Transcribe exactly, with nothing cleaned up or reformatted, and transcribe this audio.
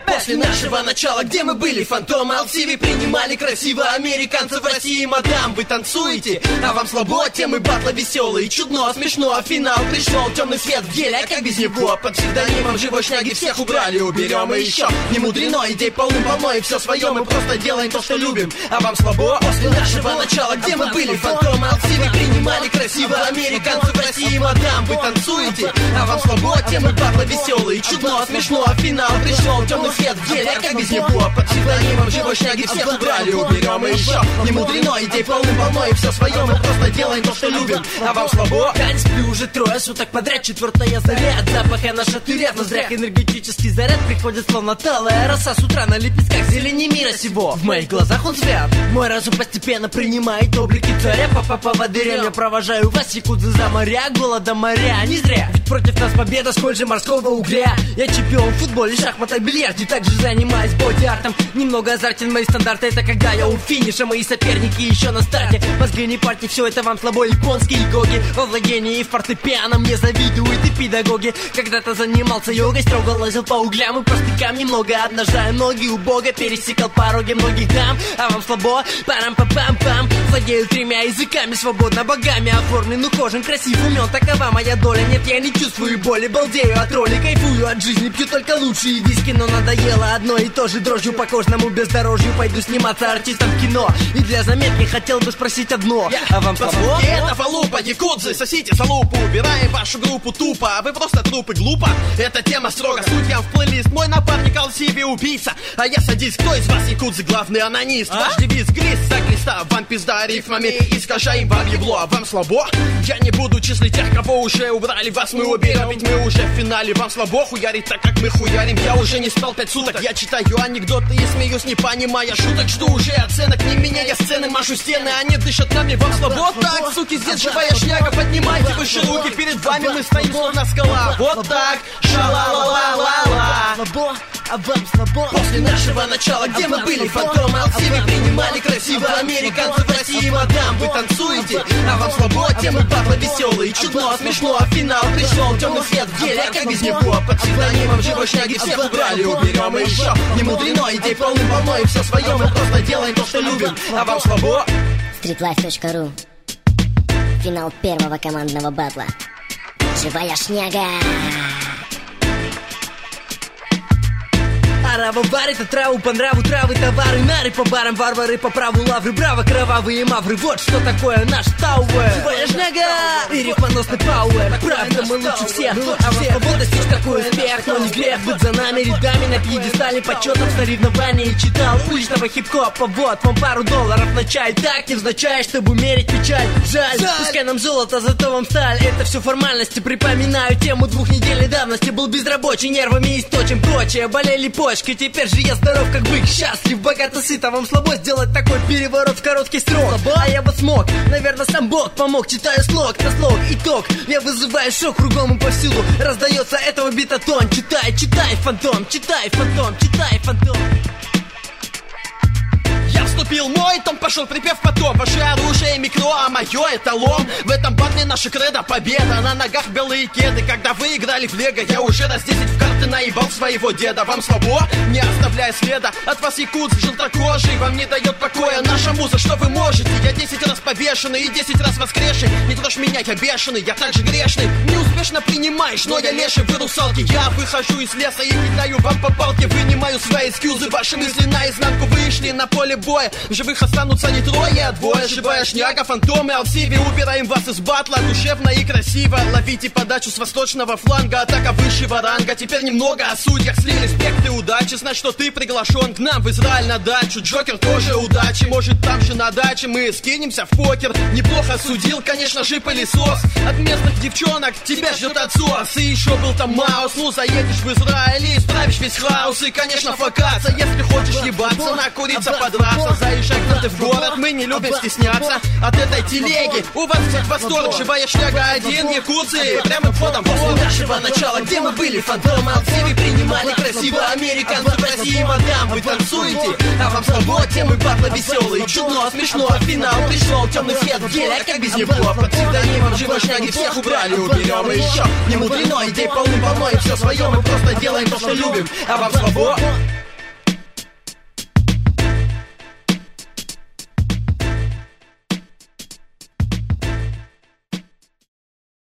После нашего начала, где мы были, фантомы эл си ви принимали красиво американцев в России, мадам, вы танцуете, а вам слабо, темы батла веселые, чудно, смешно, финал пришел, темный свет в деле, а как без него, под псевдонимом живой шняги всех убрали, уберем и еще, не мудрено, идей полным-полно, и все свое, мы просто делаем то, что любим, а вам слабо, после нашего начала, где мы были, фантомы эл си ви принимали красиво американцев в России, мадам, вы танцуете, а вам слабо, темы батла веселые, чудно, смешно, финал пришел, темный свет в деле, а как без него, под псевдонимом живой шняги всех убрали, уберем и еще, не мудрено, идей полным-полно, и все свое, мы просто делаем то, что любим, а вам слабо. Я не сплю уже трое суток подряд, четвертая заря, от запаха на шатыря, в ноздрях энергетический заряд приходит словно талая роса с утра на лепестках зелени мира сего. В моих глазах он свят, мой разум постепенно принимает облики царя, по поводырям я провожаю вас, якудзы за моря, голода моря, не зря, ведь против нас победа, сколь же морского угля. Я чемпион в футболе, шахматах, бильярде, также занимаюсь боди-артом. Немного азартен, мои стандарты, это когда я у финиша, мои соперники еще на старте. Мозги не парьте, все это вам слабо, японские гоги. Во владении фортепиано мне завидуют и педагоги. Когда-то занимался йогой, строго лазил по углям и по стыкам, немного обнажая ноги у бога, пересекал пороги многих дам, а вам слабо, парам-па-пам-пам. Владею тремя языками, свободно богами оформлен, ухожен, красив, умен, такова моя доля. Нет, я не чувствую боли, балдею от роли, кайфую от жизни, пью только лучшие виски, но надоело одно и то же, дрожью по кожному бездорожью пойду сниматься артистом в кино. И для заметки хотел бы спросить одно, а вам слабо? Это фалупа, якудзы, сосите салупу, убираем вашу группу тупо, а вы просто трупы, глупо. Эта тема строго, суть я в плейлист, мой напарник эл си ви убийца, а я садист, кто из вас якудзы главный анонист? А? Ваш девиз глист за глиста, вам пизда рифмами, искажаем вам ебло, а вам слабо? Я не буду числить тех, кого уже убрали, вас мы уберем, ведь мы уже в финале, вам слабо хуярить так, как мы хуярим. Я уже не спал пять суток, я читаю анекдоты и смеюсь, не понимая шуток, жду уже оценок, не меняя сцены, машу стены, они дышат нами, вам слабо? Так, суки, здесь живая шняга, поднимайте выше руки, перед вами мы стоим словно скала, вот так, ша-ла-ла-ла-ла-ла. А вам слабо? После нашего начала, где мы были, фантомы эл си ви принимали красиво американцев в России, мадам, вы танцуете, а вам слабо, темы батла веселые, чудно, смешно, финал пришел, темный свет в деле, а как без него, под псевдонимом живой шняги всех убрали, уберем и еще, не мудрено, идей полным-полно, и все свое, мы просто делаем то, что любим, а вам слабо? стритлайф точка ру. Финал первого командного батла. Живая шняга. Арава варит отраву по нраву, травы, товары, нары по барам, варвары по праву, лавры, браво, кровавые мавры. Вот что такое наш тауэр. Живая шняга и рифмоносный пауэр. Правда, мы лучше всех, а вам свобода достичь такой успех. Но не грех быть за нами рядами на пьедестале почетов соревнований. Читал уличного хип-хопа, вот вам пару долларов на чай. Так невзначай, чтобы умерить печаль. Жаль, пускай нам золото, зато вам сталь. Это все формальности, припоминаю тему двухнедельной давности. Был безрабочий, нервами источен, прочее, болели почки. Теперь же я здоров как бык, счастлив, богато, сыто. Вам слабо сделать такой переворот в короткий срок? А я бы смог, наверное, сам Бог помог. Читаю слог на слог, итог. Я вызываю шок кругом и повсюду. Раздается этого бита тон. Читай, читай, фантом, читай, фантом, читай, фантом. Я вступил мой, том пошел припев потом. Ваше оружие микро, а мое это лом. В этом батле наша кредо победа. На ногах белые кеды. Когда вы играли в лего, я уже раз десять в карты наебал своего деда. Вам слабо? Не оставляя следа. От вас якудзы желтокожий, вам не дает покоя наша муза, что вы можете? Я десять раз повешенный и десять раз воскресший. Не трожь меня, я бешеный, я так же грешный. Неуспешно принимаешь, но я леший, вы русалки. Я выхожу из леса и кидаю вам по палке. Вынимаю свои скьюзы, ваши мысли наизнанку вышли на поле боя. В живых останутся не трое, а двое. Живая шняга, фантомы, эл си ви. Убираем вас из батла, душевно и красиво. Ловите подачу с восточного фланга. Атака высшего ранга. Теперь немного о судьях. Слили спекты удачи. Знать, что ты приглашен к нам в Израиль на дачу. Джокер тоже удачи. Может, там же на даче мы скинемся в покер. Неплохо судил, конечно же, пылесос. От местных девчонок тебя ждет отсос. И еще был там Маус. Ну, заедешь в Израиль и исправишь весь хаос. И, конечно, фокаться. Если хочешь ебаться, накуриться, подраться. Заезжай к нам ты в город, мы не любим стесняться от этой телеги. У вас всех восторг, живая шняга один, якудзы прямым входом. После нашего начала, где мы были, фантомы эл си ви принимали красиво американцев в России, мадам, вы танцуете, а вам слабо, темы батла веселые, чудно, смешно, финал пришел, темный свет в деле, а как без него, под псевдонимом живой шняги всех убрали, уберем и еще, не мудрено, идей полным-полно, и все свое мы просто делаем то, что любим, а вам слабо?